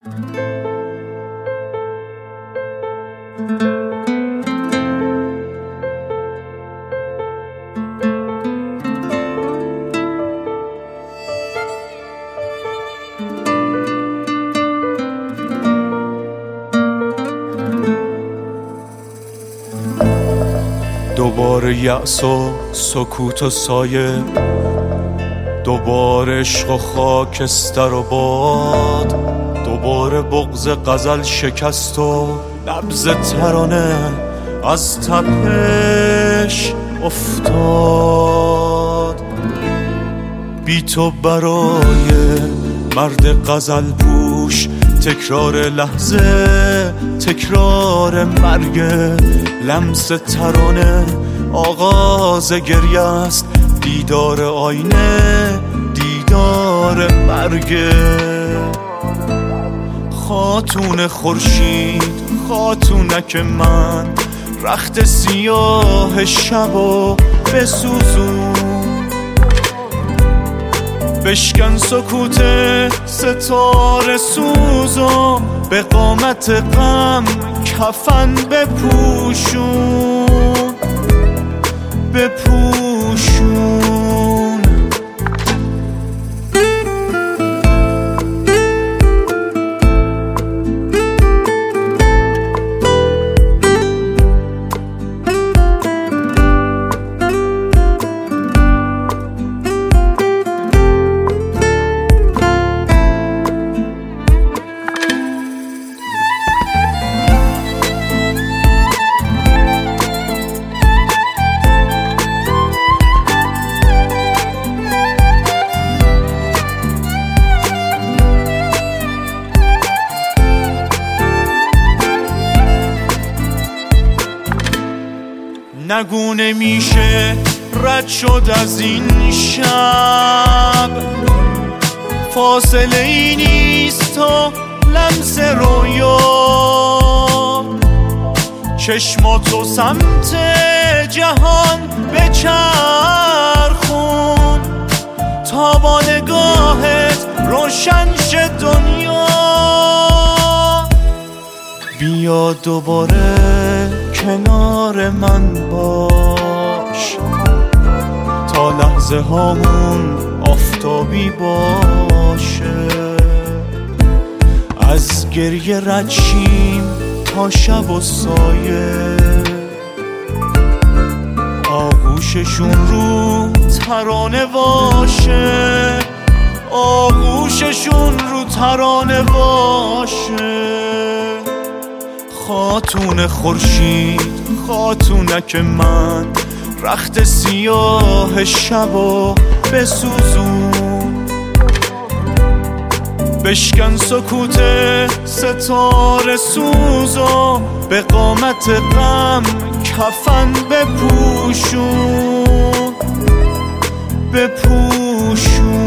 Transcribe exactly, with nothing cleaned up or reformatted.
دوباره یأس و سکوت و سایه، دوباره عشق و خاکستر و باد، دوباره بغض غزل شکست و نبض ترانه از تپش افتاد. بی تو برای مرد غزل پوش تکرار لحظه، تکرار مرگ، لمس ترانه آغاز گریه است، دیدار آینه، دیدار مرگ. خاتون خورشید، خاتونک من، رخت سیاه شب و بسوزون، بشکن سکوت ستاره سوزو، به قامت غم کفن بپوشون، بپوشون. نگونه میشه رد شد از این شب، فاصله ای نیست تا لمس رویا، چشماتو سمت جهان بچرخون تا با نگاهت روشن شه دنیا. بیا دوباره کنار من باش تا لحظه هامون آفتابی باشه، از گریه رد شیم تا شب و سایه، آغوششون رو ترانه باشه، آغوششون رو ترانه باشه. خاتون خورشید، خاتونک من، رخت سیاه شب و بسوزون، بشکن سکوت ستاره سوزو، به قامت غم کفن بپوشون، بپوشون.